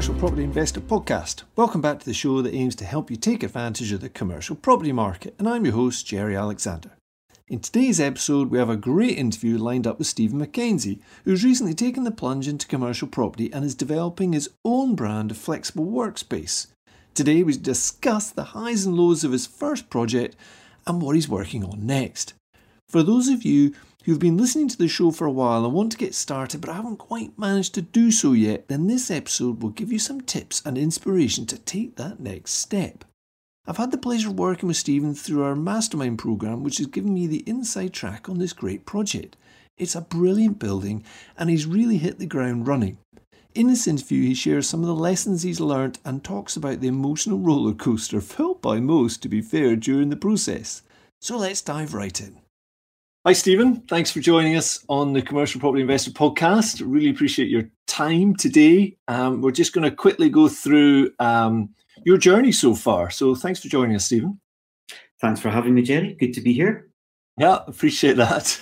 Commercial Property Investor Podcast. Welcome back to the show that aims to help you take advantage of the commercial property market, and I'm your host, Jerry Alexander. In today's episode, we have a great interview lined up with Stephen Mackenzie, who's recently taken the plunge into commercial property and is developing his own brand of flexible workspace. Today, we discuss the highs and lows of his first project and what he's working on next. For those of you who've been listening to the show for a while and want to get started but haven't quite managed to do so yet, then this episode will give you some tips and inspiration to take that next step. I've had the pleasure of working with Stephen through our mastermind program, which has given me the inside track on this great project. It's a brilliant building and he's really hit the ground running. In this interview, he shares some of the lessons he's learnt and talks about the emotional roller coaster felt by most, to be fair, during the process. So let's dive right in. Hi, Stephen. Thanks for joining us on the Commercial Property Investor Podcast. Really appreciate your time today. We're just going to quickly go through your journey so far. So thanks for joining us, Stephen. Thanks for having me, Jerry. Good to be here. Yeah, appreciate that.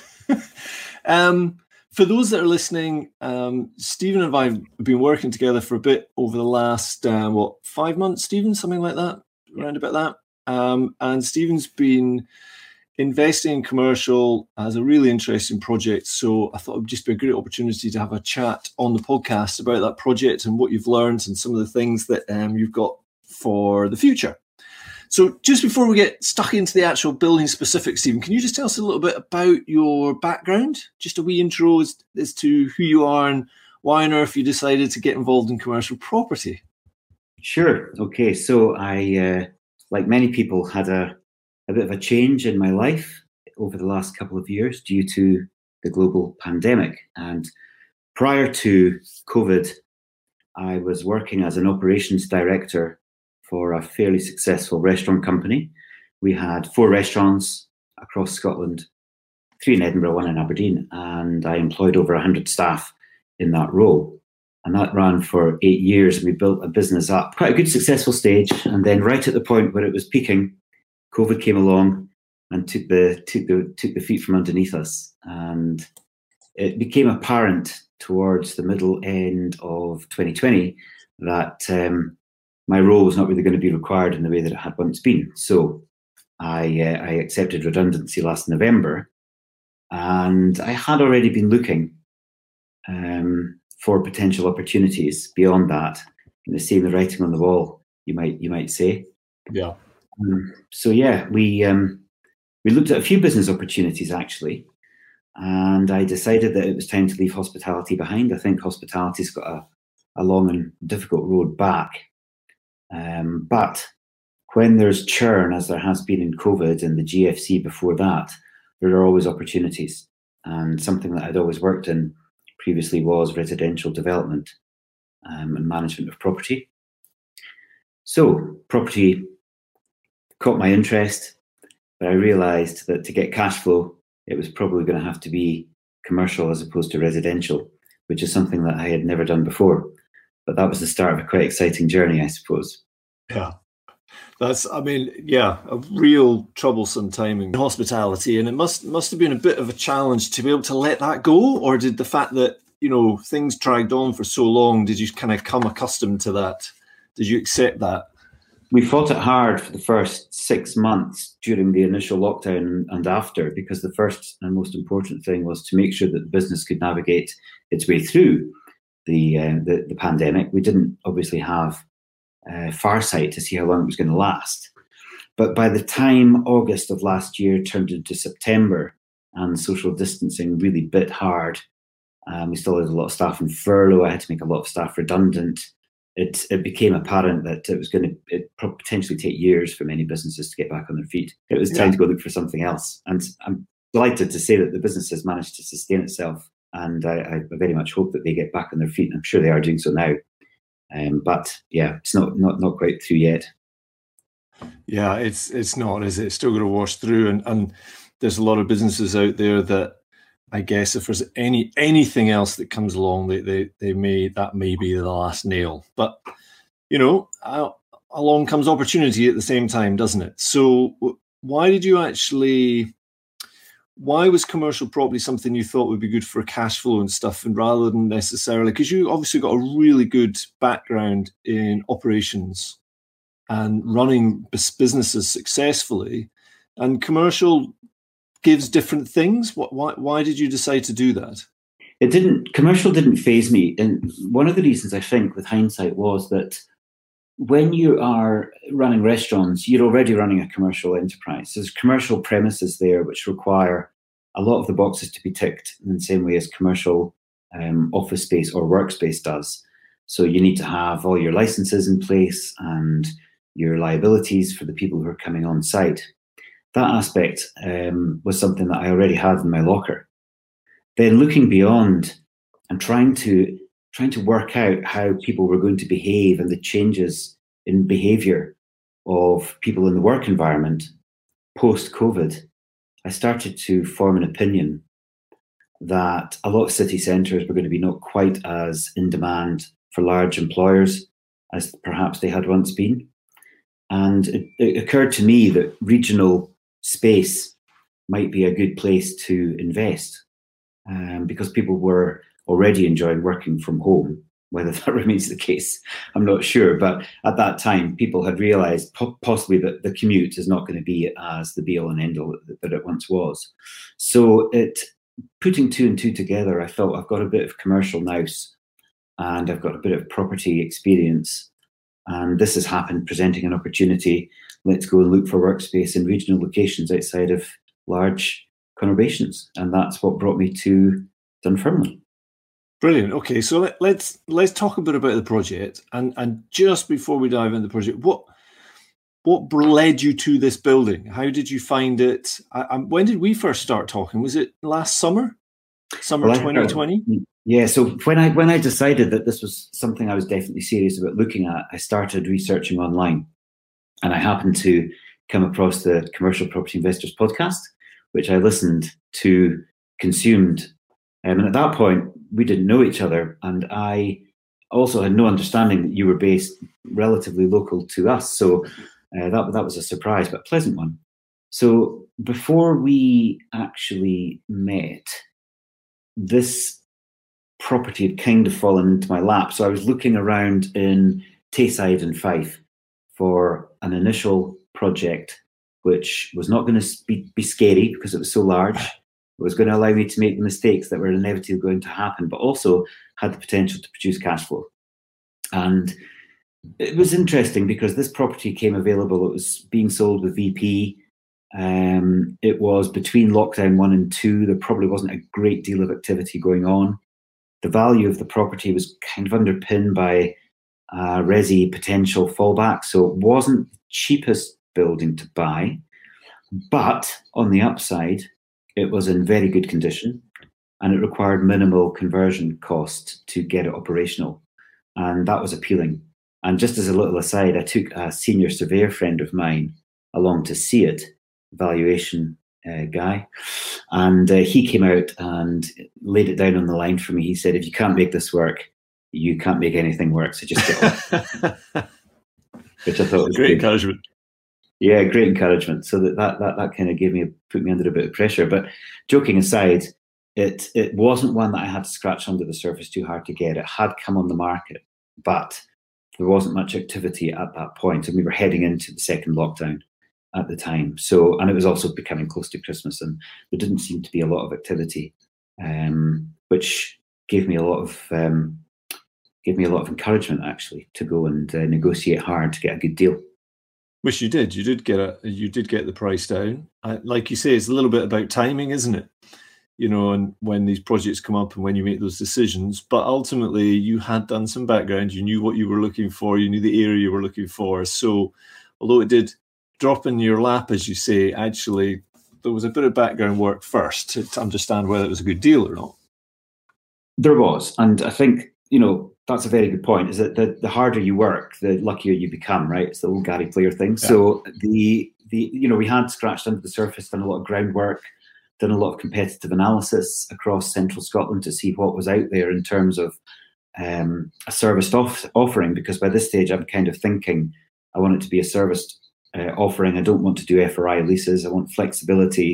For those that are listening, Stephen and I have been working together for a bit over the last, 5 months, Stephen? Something like that, around about that. And Stephen's been investing in commercial as a really interesting project. So I thought it would just be a great opportunity to have a chat on the podcast about that project and what you've learned and some of the things that you've got for the future. So just before we get stuck into the actual building specifics, Stephen, can you just tell us a little bit about your background? Just a wee intro as to who you are and why on earth you decided to get involved in commercial property. Sure. Okay. So I, like many people, had a bit of a change in my life over the last couple of years due to the global pandemic. And prior to COVID, I was working as an operations director for a fairly successful restaurant company. We had 4 restaurants across Scotland, 3 in Edinburgh, 1 in Aberdeen, and I employed over 100 staff in that role. And that ran for 8 years. We built a business up, quite a good successful stage. And then right at the point where it was peaking, COVID came along and took the feet from underneath us, and it became apparent towards the middle end of 2020 that my role was not really going to be required in the way that it had once been. So I accepted redundancy last November, and I had already been looking for potential opportunities beyond that. Seeing the writing on the wall, you might say. Yeah. So yeah, we looked at a few business opportunities actually, and I decided that it was time to leave hospitality behind. I think hospitality's got a long and difficult road back, but when there's churn, as there has been in COVID and the GFC before that, there are always opportunities. And something that I'd always worked in previously was residential development and management of property. So property caught my interest, but I realised that to get cash flow, it was probably going to have to be commercial as opposed to residential, which is something that I had never done before. But that was the start of a quite exciting journey, I suppose. Yeah. A real troublesome time in hospitality. And it must have been a bit of a challenge to be able to let that go, or did the fact that, things dragged on for so long, did you kind of come accustomed to that? Did you accept that? We fought it hard for the first 6 months during the initial lockdown and after, because the first and most important thing was to make sure that the business could navigate its way through the pandemic. We didn't obviously have foresight to see how long it was going to last. But by the time August of last year turned into September and social distancing really bit hard, we still had a lot of staff in furlough. I had to make a lot of staff redundant. It became apparent that it was going to potentially take years for many businesses to get back on their feet. It was time to go look for something else. And I'm delighted to say that the business has managed to sustain itself. And I very much hope that they get back on their feet. I'm sure they are doing so now. But yeah, it's not quite through yet. Yeah, it's not, is it? It's still going to wash through. And there's a lot of businesses out there that, I guess, if there's anything else that comes along, that may be the last nail. But along comes opportunity at the same time, doesn't it? So why did you actually why was commercial property something you thought would be good for cash flow and stuff, and rather than necessarily, because you obviously got a really good background in operations and running businesses successfully, and commercial gives different things. Why did you decide to do that? Commercial didn't faze me. And one of the reasons, I think, with hindsight, was that when you are running restaurants, you're already running a commercial enterprise. There's commercial premises there which require a lot of the boxes to be ticked in the same way as commercial office space or workspace does. So you need to have all your licenses in place and your liabilities for the people who are coming on site. That aspect was something that I already had in my locker. Then looking beyond and trying to work out how people were going to behave and the changes in behavior of people in the work environment post-COVID, I started to form an opinion that a lot of city centres were going to be not quite as in demand for large employers as perhaps they had once been. And it occurred to me that regional space might be a good place to invest, because people were already enjoying working from home. Whether that remains the case, I'm not sure. But at that time, people had realised possibly that the commute is not going to be as the be-all and end-all that it once was. So putting two and two together, I felt I've got a bit of commercial nous and I've got a bit of property experience. And this has happened, presenting an opportunity. Let's go and look for workspace in regional locations outside of large conurbations. And that's what brought me to Dunfermline. Brilliant. Okay, so let's talk a bit about the project. And just before we dive into the project, what led you to this building? How did you find it? When did we first start talking? Was it last summer? Summer 2020? Yeah, so when I decided that this was something I was definitely serious about looking at, I started researching online. And I happened to come across the Commercial Property Investors podcast, which I listened to, consumed. And at that point, we didn't know each other. And I also had no understanding that you were based relatively local to us. So that was a surprise, but a pleasant one. So before we actually met, this property had kind of fallen into my lap. So I was looking around in Tayside and Fife for an initial project, which was not going to be scary because it was so large. It was going to allow me to make the mistakes that were inevitably going to happen, but also had the potential to produce cash flow. And it was interesting because this property came available. It was being sold with VP. It was between lockdown 1 and 2. There probably wasn't a great deal of activity going on. The value of the property was kind of underpinned by resi potential fallback. So it wasn't the cheapest building to buy, but on the upside, it was in very good condition and it required minimal conversion cost to get it operational. And that was appealing. And just as a little aside, I took a senior surveyor friend of mine along to see it, valuation guy. And he came out and laid it down on the line for me. He said, if you can't make this work, you can't make anything work. So just get on. Which I thought was great encouragement. Yeah, great encouragement. So that kind of put me under a bit of pressure. But joking aside, it wasn't one that I had to scratch under the surface too hard to get. It had come on the market, but there wasn't much activity at that point. And we were heading into the second lockdown at the time. So, and it was also becoming close to Christmas and there didn't seem to be a lot of activity, which gave me a lot of encouragement actually to go and negotiate hard to get a good deal. Which you did. You did get the price down. Like you say, it's a little bit about timing, isn't it? You know, and when these projects come up and when you make those decisions. But ultimately, you had done some background. You knew what you were looking for. You knew the area you were looking for. So, although it did drop in your lap, as you say, actually, there was a bit of background work first to understand whether it was a good deal or not. There was, and I think that's a very good point. Is that the harder you work, the luckier you become, right? It's the old Gary Player thing. Yeah. So we had scratched under the surface, done a lot of groundwork, done a lot of competitive analysis across central Scotland to see what was out there in terms of a serviced offering. Because by this stage, I'm kind of thinking I want it to be a serviced offering. I don't want to do FRI leases. I want flexibility.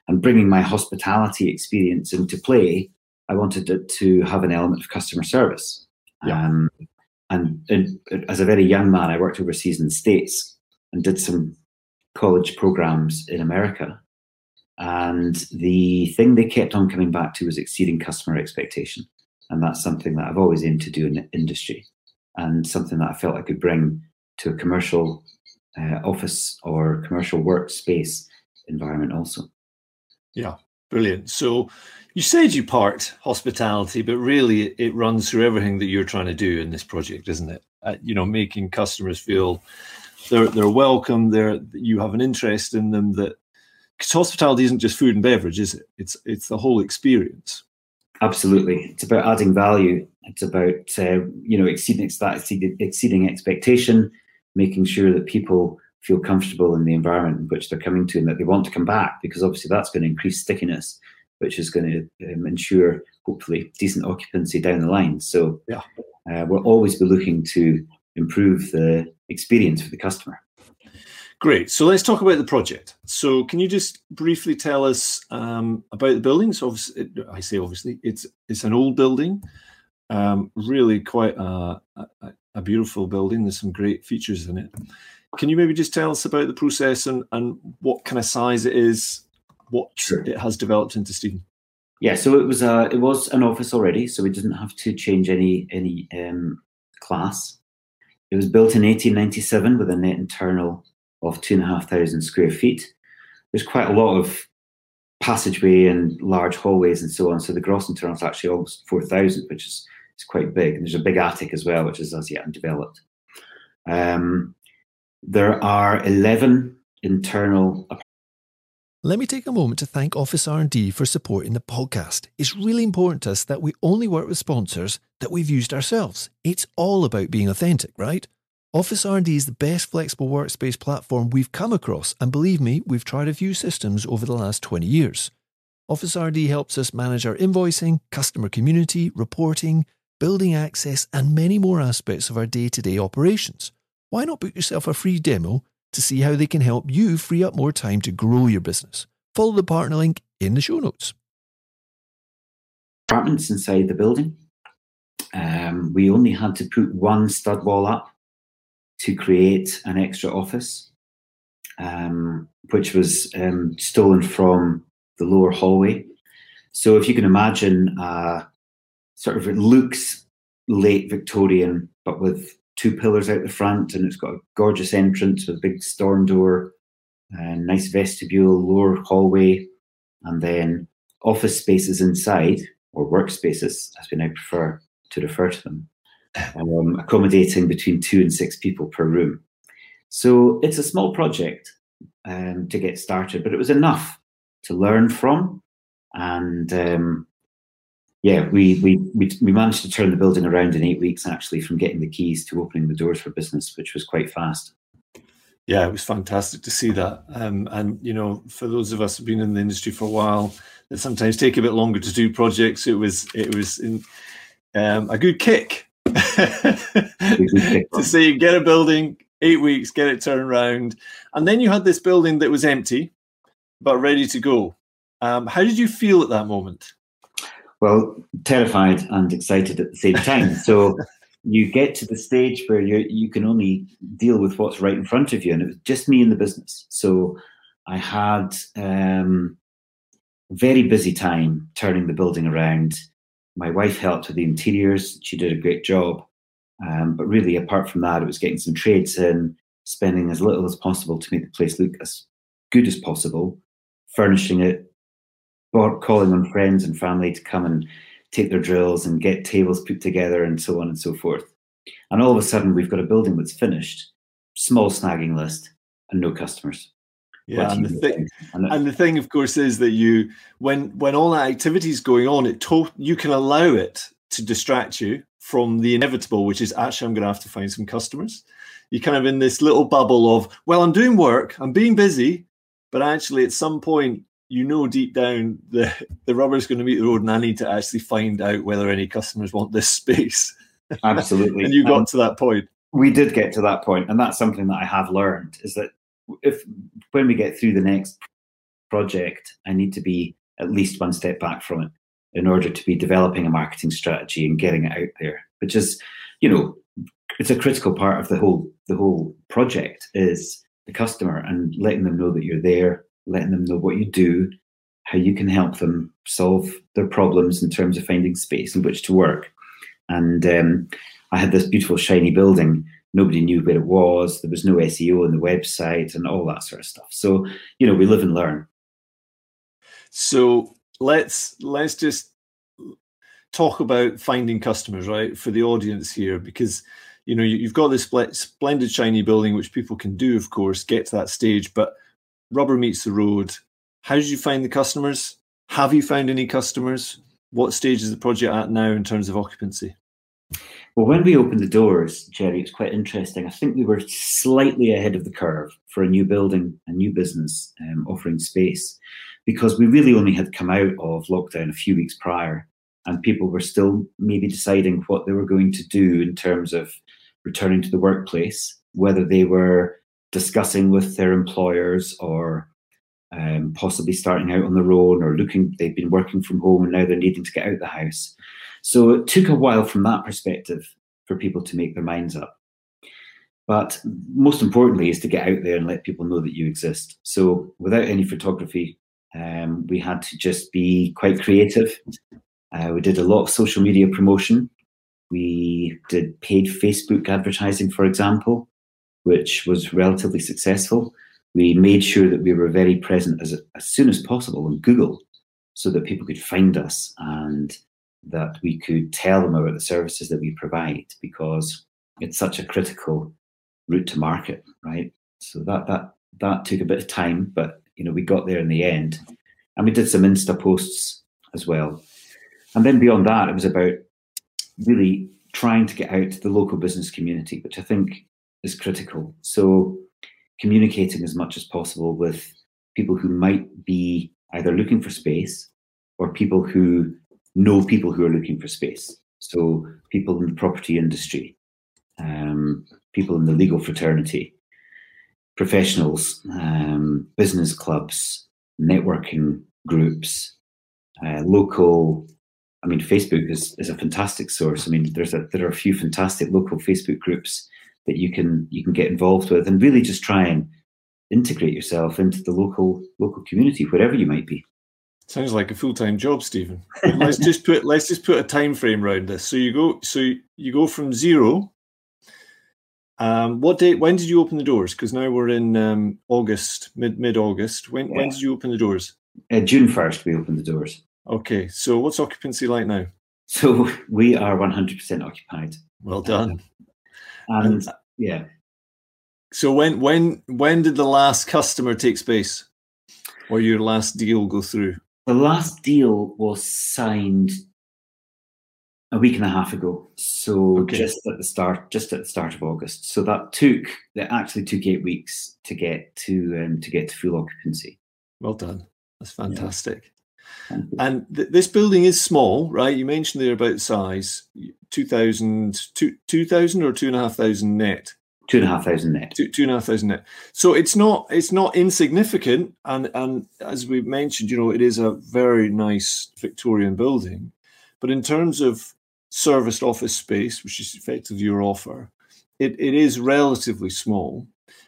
And bringing my hospitality experience into play, I wanted it to have an element of customer service. Yeah. And as a very young man, I worked overseas in the States and did some college programs in America. And the thing they kept on coming back to was exceeding customer expectation. And that's something that I've always aimed to do in the industry, and something that I felt I could bring to a commercial office or commercial workspace environment also. Yeah, brilliant. So you said you parked hospitality, but really it runs through everything that you're trying to do in this project, isn't it? Making customers feel they're welcome, you have an interest in them. That because hospitality isn't just food and beverage, is it? It's the whole experience. Absolutely, it's about adding value. It's about exceeding expectation, making sure that people feel comfortable in the environment in which they're coming to, and that they want to come back, because obviously that's going to increase stickiness, which is going to ensure, hopefully, decent occupancy down the line. So we'll always be looking to improve the experience for the customer. Great. So let's talk about the project. So can you just briefly tell us about the building? So obviously, it's an old building, really quite a beautiful building. There's some great features in it. Can you maybe just tell us about the process and what kind of size it is, what it has developed into, Stephen? Yeah, so it was an office already, so we didn't have to change any class. It was built in 1897 with a net internal of 2,500 square feet. There's quite a lot of passageway and large hallways and so on, so the gross internal is actually almost 4,000, which is quite big. And there's a big attic as well, which is as yet undeveloped. There are 11 internal. Let me take a moment to thank Office R&D for supporting the podcast. It's really important to us that we only work with sponsors that we've used ourselves. It's all about being authentic, right? Office R&D is the best flexible workspace platform we've come across, and believe me, we've tried a few systems over the last 20 years. Office R&D helps us manage our invoicing, customer community, reporting, building access, and many more aspects of our day-to-day operations. Why not book yourself a free demo to see how they can help you free up more time to grow your business? Follow the partner link in the show notes. Apartments inside the building. We only had to put one stud wall up to create an extra office, which was stolen from the lower hallway. So if you can imagine, sort of it looks late Victorian, but with two pillars out the front, and it's got a gorgeous entrance with a big storm door, and nice vestibule, lower hallway, and then office spaces inside, or workspaces, as we now prefer to refer to them, accommodating between 2 and 6 people per room. So it's a small project to get started, but it was enough to learn from. And we managed to turn the building around in 8 weeks, actually, from getting the keys to opening the doors for business, which was quite fast. Yeah, it was fantastic to see that. And, you know, for those of us who've been in the industry for a while, that sometimes take a bit longer to do projects. It was a good kick to say, get a building, 8 weeks, get it turned around. And then you had this building that was empty, but ready to go. How did you feel at that moment? Well, terrified and excited at the same time. So you get to the stage where you can only deal with what's right in front of you. And it was just me in the business. So I had very busy time turning the building around. My wife helped with the interiors. She did a great job. But really, apart from that, it was getting some trades in, spending as little as possible to make the place look as good as possible, furnishing it, calling on friends and family to come and take their drills and get tables put together and so on and so forth. And all of a sudden, we've got a building that's finished, small snagging list, and no customers. Yeah, and the thing, of course, is that when all that activity is going on, you can allow it to distract you from the inevitable, which is actually I'm going to have to find some customers. You're kind of in this little bubble of, well, I'm doing work, I'm being busy, but actually at some point, you know deep down the rubber's going to meet the road, and I need to actually find out whether any customers want this space. Absolutely. And you got to that point. We did get to that point, and that's something that I have learned, is that when we get through the next project, I need to be at least one step back from it in order to be developing a marketing strategy and getting it out there, which is, it's a critical part of the whole project, is the customer, and letting them know that you're there, letting them know what you do, how you can help them solve their problems in terms of finding space in which to work. And I had this beautiful shiny building. Nobody knew where it was. There was no SEO on the website and all that sort of stuff. So, we live and learn. So let's just talk about finding customers, right, for the audience here, because you've got this splendid shiny building, which people can do, of course, get to that stage, but rubber meets the road. How did you find the customers? Have you found any customers? What stage is the project at now in terms of occupancy? Well, when we opened the doors, Jerry, it's quite interesting. I think we were slightly ahead of the curve for a new building, a new business offering space, because we really only had come out of lockdown a few weeks prior, and people were still maybe deciding what they were going to do in terms of returning to the workplace, whether they were discussing with their employers or possibly starting out on their own, or they've been working from home and now they're needing to get out of the house. So it took a while from that perspective for people to make their minds up. But most importantly is to get out there and let people know that you exist. So without any photography, we had to just be quite creative. We did a lot of social media promotion. We did paid Facebook advertising, for example, which was relatively successful. We made sure that we were very present as soon as possible on Google, so that people could find us and that we could tell them about the services that we provide, because it's such a critical route to market, right? So that took a bit of time, but we got there in the end. And we did some Insta posts as well. And then beyond that, it was about really trying to get out to the local business community, which I think is critical. So communicating as much as possible with people who might be either looking for space or people who know people who are looking for space. So people in the property industry, people in the legal fraternity, professionals, business clubs, networking groups, local. I mean, Facebook is a fantastic source. I mean, there are a few fantastic local Facebook groups that you can get involved with, and really just try and integrate yourself into the local community, wherever you might be. Sounds like a full-time job, Stephen. let's just put a time frame around this. So you go from zero. What date? When did you open the doors? Because now we're in August, mid-August. When did you open the doors? June 1st, we opened the doors. Okay, so what's occupancy like now? So we are 100% occupied. Well done. And yeah. So when did the last customer take space, or your last deal go through? The last deal was signed a week and a half ago. So okay. just at the start of August. So that actually took 8 weeks to get to full occupancy. Well done. That's fantastic. Yeah. And this building is small, right? You mentioned there about size, 2,000 or 2,500 net. 2,500 net. 2,500 net. So it's not insignificant, and as we mentioned, it is a very nice Victorian building. But in terms of serviced office space, which is effectively your offer, it is relatively small.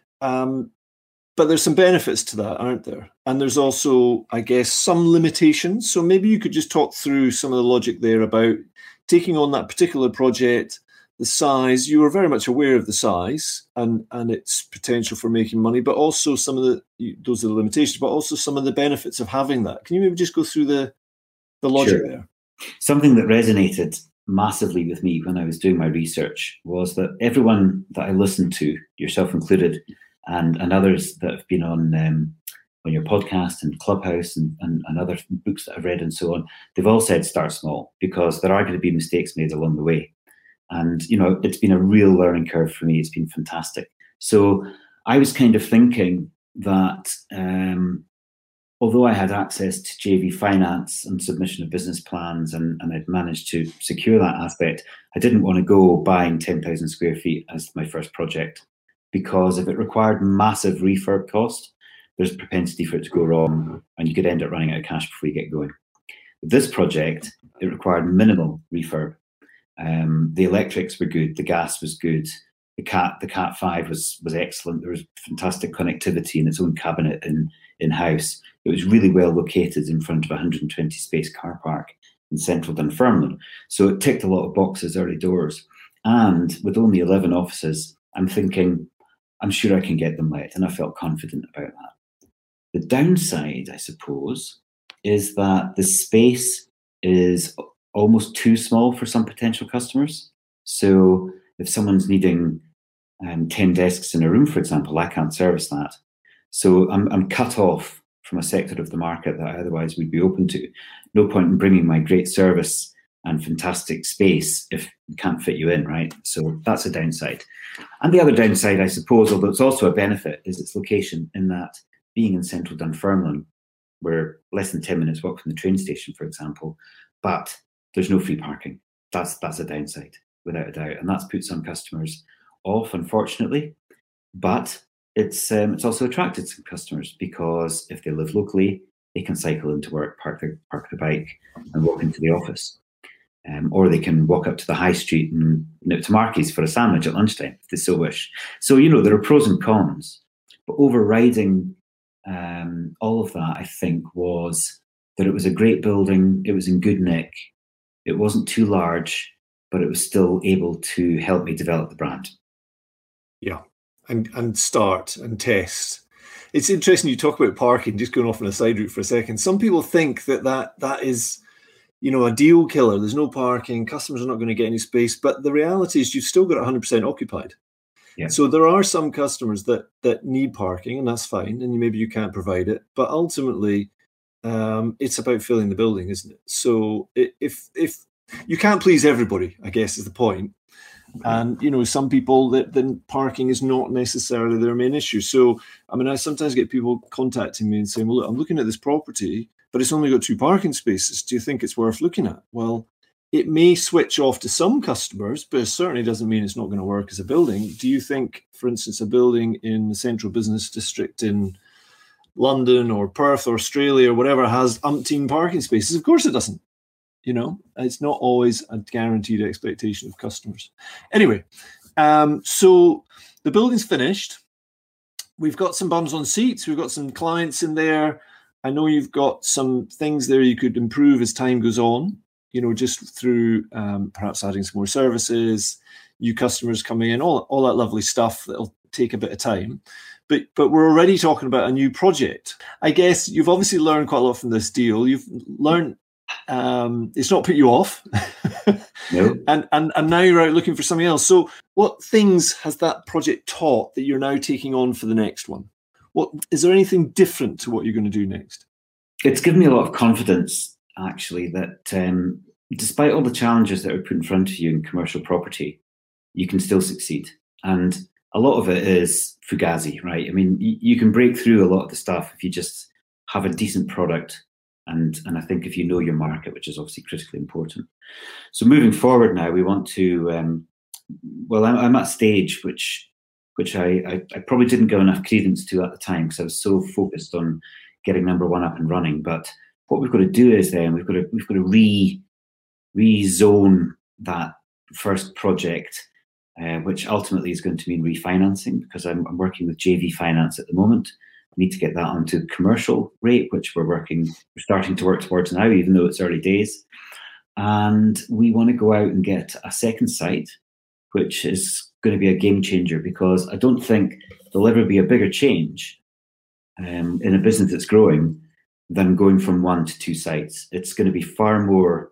But there's some benefits to that, aren't there? And there's also, I guess, some limitations. So maybe you could just talk through some of the logic there about taking on that particular project, the size. You were very much aware of the size and its potential for making money, but also those are the limitations, but also some of the benefits of having that. Can you maybe just go through the logic there? Something that resonated massively with me when I was doing my research was that everyone that I listened to, yourself included, and others that have been on your podcast and Clubhouse and other books that I've read and so on, they've all said start small, because there are going to be mistakes made along the way. And, it's been a real learning curve for me. It's been fantastic. So I was kind of thinking that although I had access to JV finance and submission of business plans and I'd managed to secure that aspect, I didn't want to go buying 10,000 square feet as my first project, because if it required massive refurb cost, there's a propensity for it to go wrong, and and you could end up running out of cash before you get going. With this project, it required minimal refurb. The electrics were good, the gas was good, the Cat 5 was excellent. There was fantastic connectivity in its own cabinet in-house. It was really well located in front of a 120 space car park in central Dunfermline. So it ticked a lot of boxes early doors. And with only 11 offices, I'm thinking, I'm sure I can get them let, and I felt confident about that. The downside, I suppose, is that the space is almost too small for some potential customers. So if someone's needing 10 desks in a room, for example, I can't service that. So I'm cut off from a sector of the market that I otherwise would be open to. No point in bringing my great service and fantastic space if we can't fit you in, right? So that's a downside. And the other downside, I suppose, although it's also a benefit, is its location, in that being in central Dunfermline, we're less than 10 minutes walk from the train station, for example, but there's no free parking. That's a downside, without a doubt. And that's put some customers off, unfortunately. But it's also attracted some customers, because if they live locally, they can cycle into work, park their bike and walk into the office. Or they can walk up to the high street and to Marky's for a sandwich at lunchtime, if they so wish. So, there are pros and cons. But overriding all of that, I think, was that it was a great building. It was in good nick. It wasn't too large, but it was still able to help me develop the brand. Yeah, and start and test. It's interesting you talk about parking, just going off on a side route for a second. Some people think that is, a deal killer. There's no parking, customers are not going to get any space. But the reality is you've still got 100% occupied. Yeah. So there are some customers that need parking, and that's fine, and maybe you can't provide it. But ultimately, it's about filling the building, isn't it? So if you can't please everybody, I guess is the point. And, some people that then parking is not necessarily their main issue. So, I sometimes get people contacting me and saying, well, look, I'm looking at this property, but it's only got 2 parking spaces. Do you think it's worth looking at? Well, it may switch off to some customers, but it certainly doesn't mean it's not going to work as a building. Do you think, for instance, a building in the central business district in London or Perth or Australia or whatever has umpteen parking spaces? Of course it doesn't. It's not always a guaranteed expectation of customers. Anyway, so the building's finished. We've got some bums on seats. We've got some clients in there. I know you've got some things there you could improve as time goes on, just through perhaps adding some more services, new customers coming in, all that lovely stuff that'll take a bit of time. But we're already talking about a new project. I guess you've obviously learned quite a lot from this deal. You've learned it's not put you off. No. And now you're out looking for something else. So what things has that project taught that you're now taking on for the next one? What is there anything different to what you're going to do next? It's given me a lot of confidence, actually, that despite all the challenges that are put in front of you in commercial property, you can still succeed. And a lot of it is fugazi, right? You can break through a lot of the stuff if you just have a decent product. And I think if you know your market, which is obviously critically important. So moving forward now, we want to, I'm at a stage which I probably didn't give enough credence to at the time, because I was so focused on getting number 1 up and running. But what we've got to do is then we've got to rezone that first project, which ultimately is going to mean refinancing, because I'm working with JV Finance at the moment. Need to get that onto commercial rate, which we're starting to work towards now, even though it's early days. And we want to go out and get a second site, which is going to be a game changer, because I don't think there'll ever be a bigger change in a business that's growing than going from 1 to 2 sites. It's going to be far more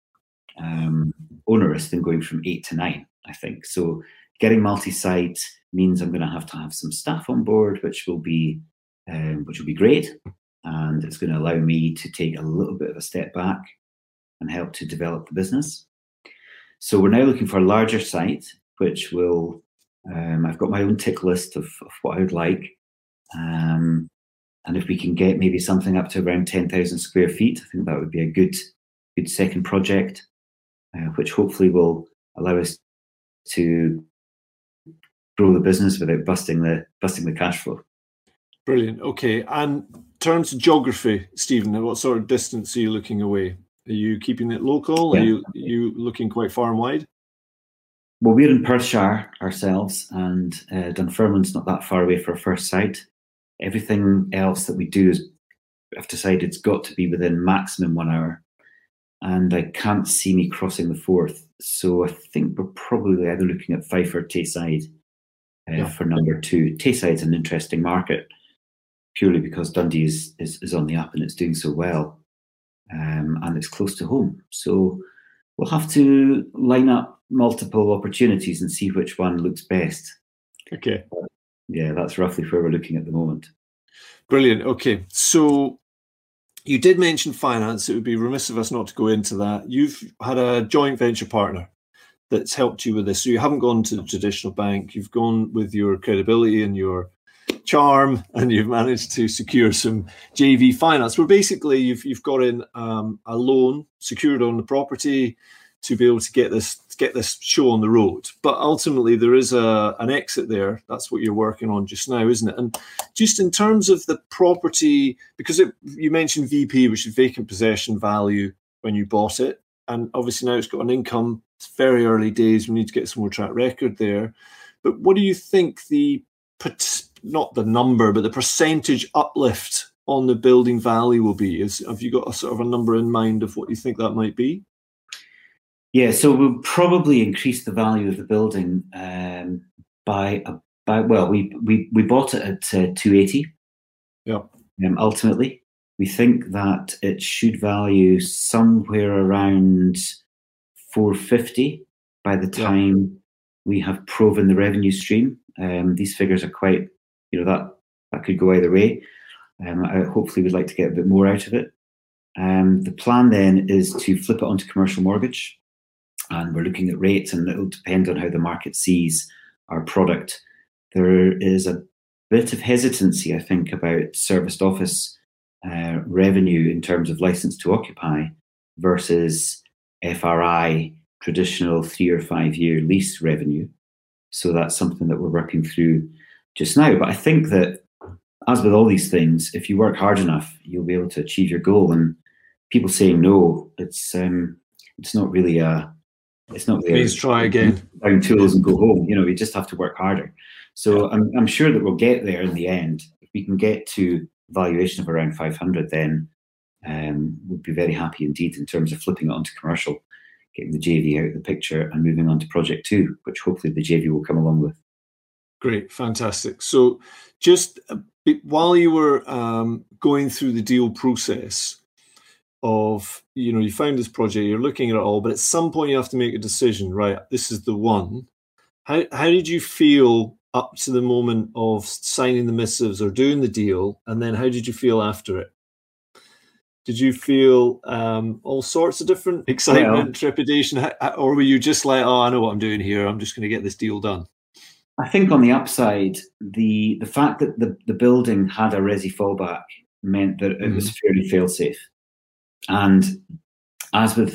onerous than going from 8 to 9, I think. So getting multi-site means I'm going to have some staff on board, which will be great, and it's going to allow me to take a little bit of a step back and help to develop the business. So we're now looking for a larger site, which will, I've got my own tick list of what I would like, and if we can get maybe something up to around 10,000 square feet, I think that would be a good second project, which hopefully will allow us to grow the business without busting the cash flow. Brilliant. Okay. And in terms of geography, Stephen, what sort of distance are you looking away? Are you keeping it local? Yeah. Are you looking quite far and wide? Well, we're in Perthshire ourselves, and Dunfermline's not that far away for our first site. Everything else that we do is, I've decided it's got to be within maximum 1 hour, and I can't see me crossing the Forth. So I think we're probably either looking at Fife or Tayside for number 2. Tayside's an interesting market, purely because Dundee is on the up and it's doing so well, and it's close to home. So we'll have to line up multiple opportunities and see which one looks best. Okay. But yeah, that's roughly where we're looking at the moment. Brilliant. Okay. So you did mention finance. It would be remiss of us not to go into that. You've had a joint venture partner that's helped you with this. So you haven't gone to the traditional bank. You've gone with your credibility and your charm, and you've managed to secure some JV finance, where basically you've got in a loan secured on the property to be able to get this show on the road. But ultimately there is an exit there. That's what you're working on just now, isn't it? And just in terms of the property, because you mentioned VP, which is vacant possession value when you bought it, and obviously now it's got an income. It's very early days. We need to get some more track record there. But what do you think not the number, but the percentage uplift on the building value will be? Have you got a sort of a number in mind of what you think that might be? Yeah, so we'll probably increase the value of the building by we bought it at 280. Yeah. Ultimately, we think that it should value somewhere around 450 by the time we have proven the revenue stream. These figures are quite, that could go either way. Hopefully, we'd like to get a bit more out of it. The plan then is to flip it onto commercial mortgage. And we're looking at rates, and it'll depend on how the market sees our product. There is a bit of hesitancy, I think, about serviced office revenue in terms of license to occupy versus FRI, traditional 3 or 5 year lease revenue. So that's something that we're working through just now. But I think that, as with all these things, if you work hard enough, you'll be able to achieve your goal. And people saying no, it's not really Please try again. Down tools and go home. We just have to work harder. So I'm sure that we'll get there in the end. If we can get to valuation of around 500, then we'll be very happy indeed in terms of flipping it onto commercial, getting the JV out of the picture and moving on to project 2, which hopefully the JV will come along with. Great, fantastic. So just while you were going through the deal process of, you found this project, you're looking at it all, but at some point you have to make a decision, right? This is the one. How did you feel up to the moment of signing the missives or doing the deal? And then how did you feel after it? Did you feel all sorts of different excitement, trepidation, or were you just like, oh, I know what I'm doing here. I'm just going to get this deal done? I think on the upside, the fact that the building had a resi fallback meant that it was fairly fail-safe. And as with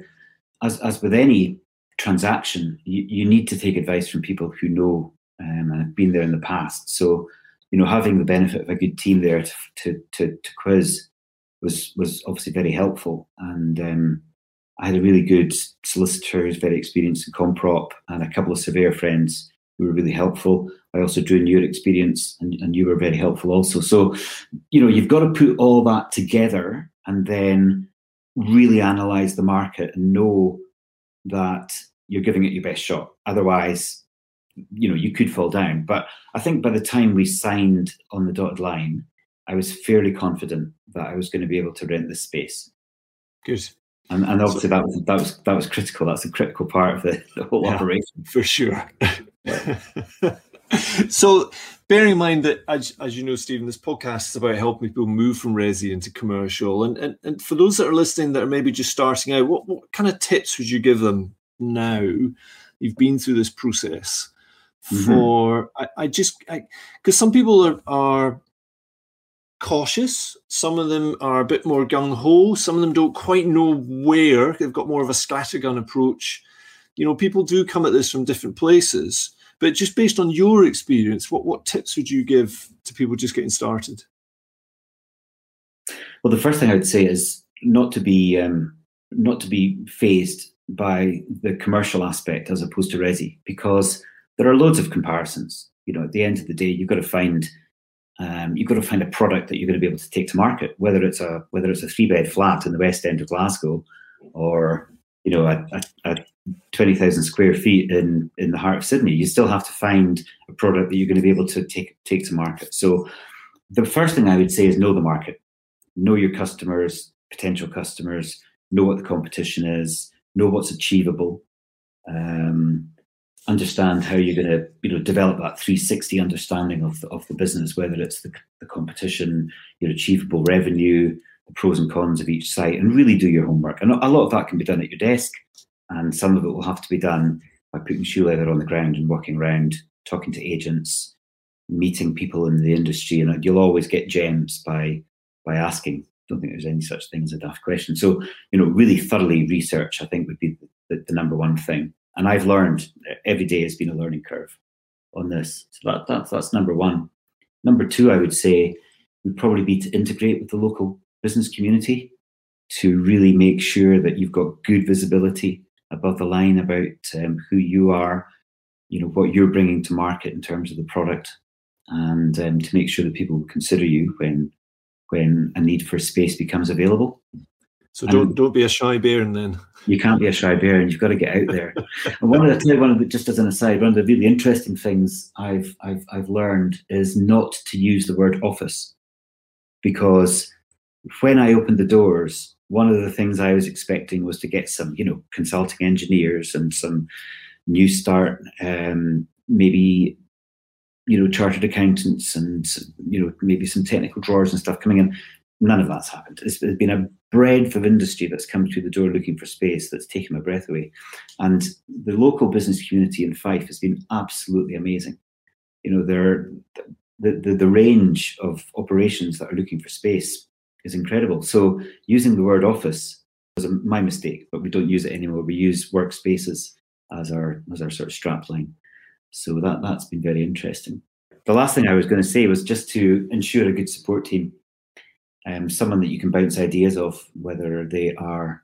any transaction, you need to take advice from people who know and have been there in the past. So, having the benefit of a good team there to quiz was obviously very helpful. And I had a really good solicitor who's very experienced in Comprop, and a couple of surveyor friends who were really helpful. I also drew on your experience, and you were very helpful also. So, you've got to put all that together and then really analyze the market and know that you're giving it your best shot. Otherwise, you could fall down. But I think by the time we signed on the dotted line, I was fairly confident that I was going to be able to rent this space. Good. And obviously that was critical. That's a critical part of the whole operation. For sure. So bearing in mind that, as you know, Stephen, this podcast is about helping people move from resi into commercial. And for those that are listening that are maybe just starting out, what kind of tips would you give them now you've been through this process? For because some people are cautious, some of them are a bit more gung-ho, some of them don't quite know where, they've got more of a scattergun approach. People do come at this from different places. But just based on your experience, what tips would you give to people just getting started? Well, the first thing I would say is not to be fazed by the commercial aspect as opposed to resi, because there are loads of comparisons. At the end of the day, you've got to find a product that you're going to be able to take to market, whether it's a 3-bed flat in the West End of Glasgow, or a 20,000 square feet in the heart of Sydney. You still have to find a product that you're going to be able to take to market. So the first thing I would say is know the market, know your customers, potential customers, know what the competition is, know what's achievable. Understand how you're going to develop that 360 understanding of the business, whether it's the competition, your achievable revenue, the pros and cons of each site, and really do your homework. And a lot of that can be done at your desk, and some of it will have to be done by putting shoe leather on the ground and walking around, talking to agents, meeting people in the industry, and you'll always get gems by asking. I don't think there's any such thing as a daft question. So, really thoroughly research, I think, would be the number one thing. And I've learned every day has been a learning curve on this. So that's number one. Number two, I would say, would probably be to integrate with the local business community to really make sure that you've got good visibility above the line about who you are, what you're bringing to market in terms of the product, and to make sure that people will consider you when a need for space becomes available. So don't be a shy bairn then. You can't be a shy bairn. You've got to get out there. And just as an aside, one of the really interesting things I've learned is not to use the word office, because when I opened the doors, one of the things I was expecting was to get some, consulting engineers and some new start, maybe, chartered accountants and, maybe some technical drawers and stuff coming in. None of that's happened. There's been a breadth of industry that's come through the door looking for space that's taken my breath away. And the local business community in Fife has been absolutely amazing. The range of operations that are looking for space is incredible. So using the word office was my mistake, but we don't use it anymore. We use workspaces as our sort of strap line. So that's been very interesting. The last thing I was going to say was just to ensure a good support team. Someone that you can bounce ideas off, whether they are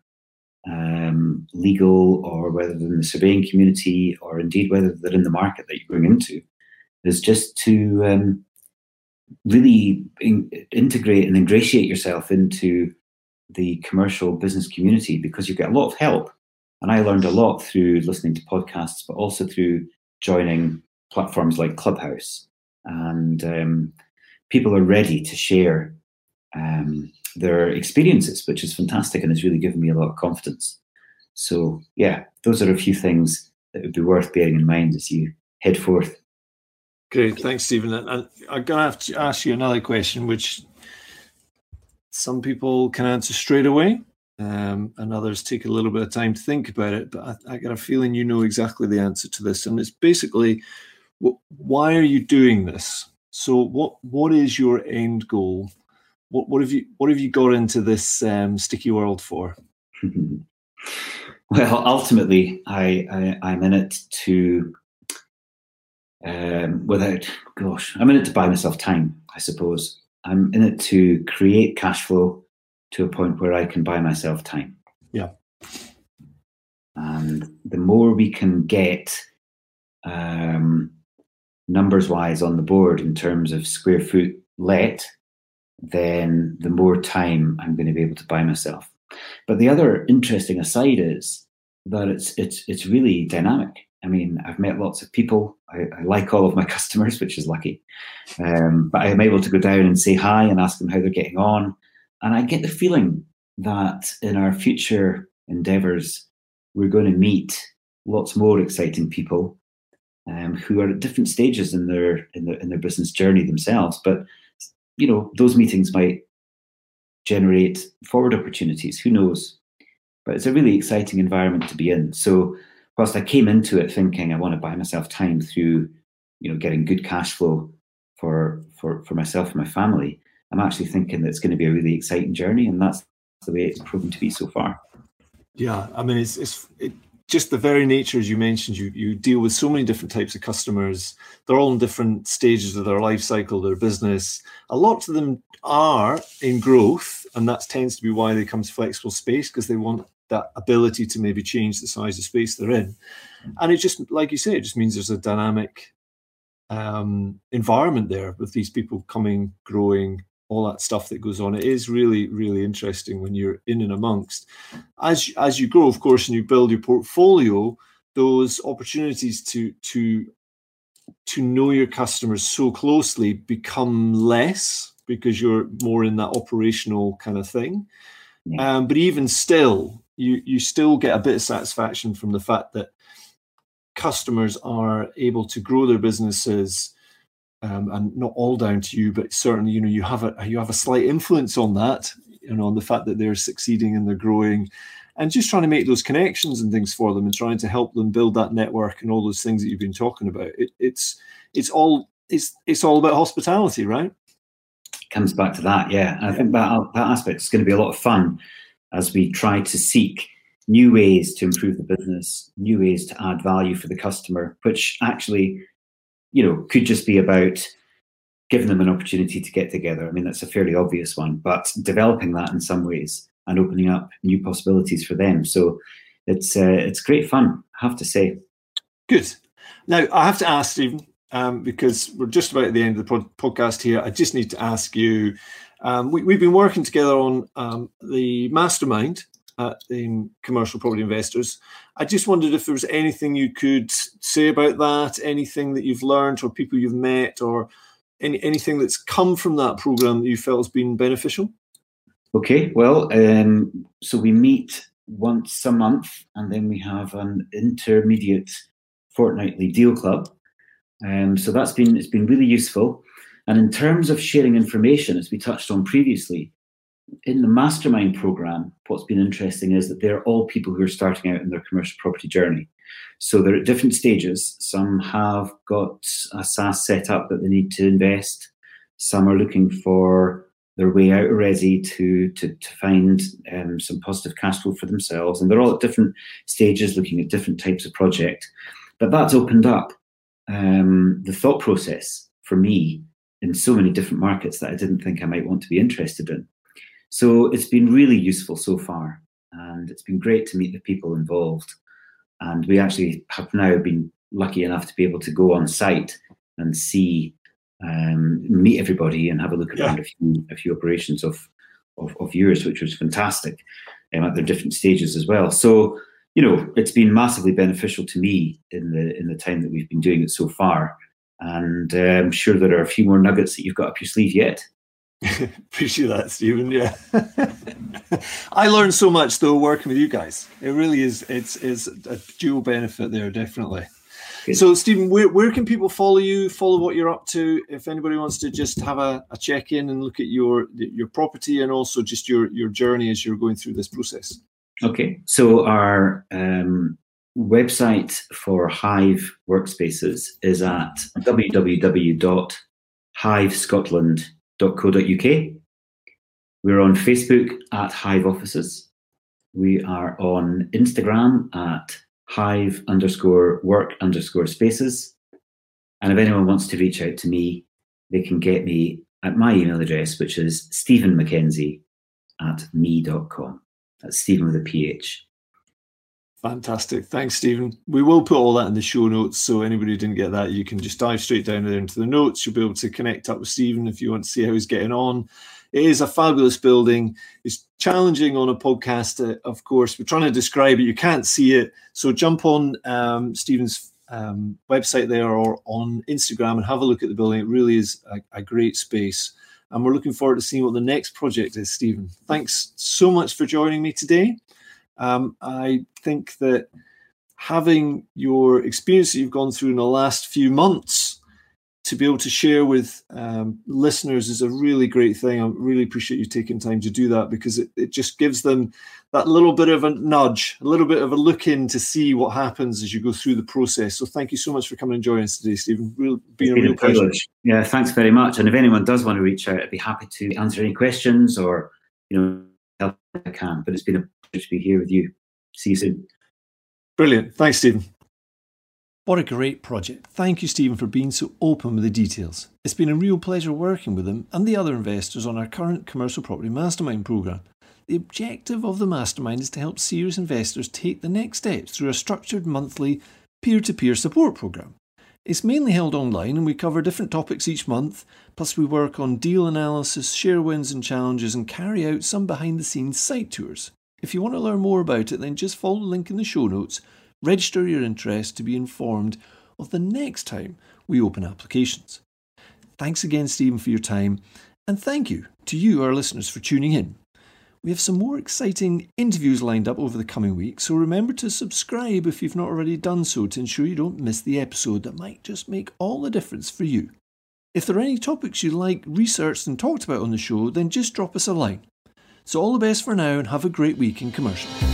legal or whether they're in the surveying community or indeed whether they're in the market that you're going into, is just to really integrate and ingratiate yourself into the commercial business community, because you get a lot of help. And I learned a lot through listening to podcasts, but also through joining platforms like Clubhouse. And people are ready to share their experiences, which is fantastic, and it's really given me a lot of confidence. So yeah, those are a few things that would be worth bearing in mind as you head forth. Great, thanks, Stephen. And I'm going to have to ask you another question, which some people can answer straight away, and others take a little bit of time to think about it. But I got a feeling you know exactly the answer to this, and it's basically, why are you doing this? So what is your end goal? What have you got into this sticky world for? Well, ultimately, I'm in it to I'm in it to buy myself time, I suppose. I'm in it to create cash flow to a point where I can buy myself time. Yeah. And the more we can get numbers wise on the board in terms of square foot let, then the more time I'm going to be able to buy myself. But the other interesting aside is that it's really dynamic. I mean, I've met lots of people. I like all of my customers, which is lucky. But I'm able to go down and say hi and ask them how they're getting on. And I get the feeling that in our future endeavours, we're going to meet lots more exciting people who are at different stages in their business journey themselves. But those meetings might generate forward opportunities. Who knows? But it's a really exciting environment to be in. So whilst I came into it thinking I want to buy myself time through, getting good cash flow for myself and my family, I'm actually thinking that it's going to be a really exciting journey, and that's the way it's proven to be so far. Yeah, I mean, just the very nature, as you mentioned, you deal with so many different types of customers. They're all in different stages of their life cycle, their business. A lot of them are in growth, and that tends to be why they come to flexible space, because they want that ability to maybe change the size of space they're in. And it just, like you say, it just means there's a dynamic environment there with these people coming, growing, all that stuff that goes on. It is really, really interesting when you're in and amongst. As you grow, of course, and you build your portfolio, those opportunities to know your customers so closely become less, because you're more in that operational kind of thing. Yeah. But even still, you still get a bit of satisfaction from the fact that customers are able to grow their businesses, and not all down to you, but certainly, you have a slight influence on that, on the fact that they're succeeding and they're growing, and just trying to make those connections and things for them, and trying to help them build that network and all those things that you've been talking about. It's all about hospitality, right? Comes back to that, yeah. And I think that aspect is going to be a lot of fun as we try to seek new ways to improve the business, new ways to add value for the customer, which actually, could just be about giving them an opportunity to get together. I mean, that's a fairly obvious one, but developing that in some ways and opening up new possibilities for them. So it's great fun, I have to say. Good. Now, I have to ask, Stephen, because we're just about at the end of the podcast here, I just need to ask you, we've been working together on the mastermind at the Commercial Property Investors. I just wondered if there was anything you could say about that, anything that you've learned or people you've met, or anything that's come from that program that you felt has been beneficial? Okay, well, so we meet once a month, and then we have an intermediate fortnightly deal club. So it's been really useful. And in terms of sharing information, as we touched on previously, in the mastermind program, what's been interesting is that they're all people who are starting out in their commercial property journey. So they're at different stages. Some have got a SaaS set up that they need to invest. Some are looking for their way out already to find some positive cash flow for themselves. And they're all at different stages, looking at different types of project. But that's opened up the thought process for me in so many different markets that I didn't think I might want to be interested in. So it's been really useful so far, and it's been great to meet the people involved. And we actually have now been lucky enough to be able to go on site and see, meet everybody and have a look around a few operations of yours, which was fantastic, at their different stages as well. So, it's been massively beneficial to me in the time that we've been doing it so far. And I'm sure there are a few more nuggets that you've got up your sleeve yet. Appreciate that, Stephen. Yeah. I learned so much though working with you guys. It really is. It's a dual benefit there, definitely. Good. So, Stephen, where can people follow you, follow what you're up to? If anybody wants to just have a check-in and look at your property and also just your journey as you're going through this process. Okay. So our website for Hive Workspaces is at www.hivescotland.com. .co.uk. We're on Facebook at Hive Offices. We are on Instagram at Hive_work_spaces. And if anyone wants to reach out to me, they can get me at my email address, which is stephenmackenzie@me.com. That's Stephen with a PH. Fantastic. Thanks, Stephen. We will put all that in the show notes, so anybody who didn't get that, you can just dive straight down there into the notes. You'll be able to connect up with Stephen if you want to see how he's getting on. It is a fabulous building. It's challenging on a podcast, of course. We're trying to describe it. You can't see it. So jump on Stephen's website there or on Instagram and have a look at the building. It really is a great space. And we're looking forward to seeing what the next project is, Stephen. Thanks so much for joining me today. I think that having your experience that you've gone through in the last few months to be able to share with listeners is a really great thing. I really appreciate you taking time to do that, because it just gives them that little bit of a nudge, a little bit of a look in to see what happens as you go through the process. So thank you so much for coming and joining us today, Stephen. It's been a real pleasure. Yeah, thanks very much. And if anyone does want to reach out, I'd be happy to answer any questions or, help if I can. But it's been a pleasure to be here with you. See you soon. Brilliant. Thanks, Stephen. What a great project. Thank you, Stephen, for being so open with the details. It's been a real pleasure working with him and the other investors on our current Commercial Property Mastermind programme. The objective of the Mastermind is to help serious investors take the next steps through a structured monthly peer-to-peer support programme. It's mainly held online and we cover different topics each month, plus we work on deal analysis, share wins and challenges and carry out some behind-the-scenes site tours. If you want to learn more about it, then just follow the link in the show notes, register your interest to be informed of the next time we open applications. Thanks again, Stephen, for your time, and thank you to you, our listeners, for tuning in. We have some more exciting interviews lined up over the coming weeks, so remember to subscribe if you've not already done so to ensure you don't miss the episode that might just make all the difference for you. If there are any topics you'd like researched and talked about on the show, then just drop us a line. So all the best for now and have a great week in commercial.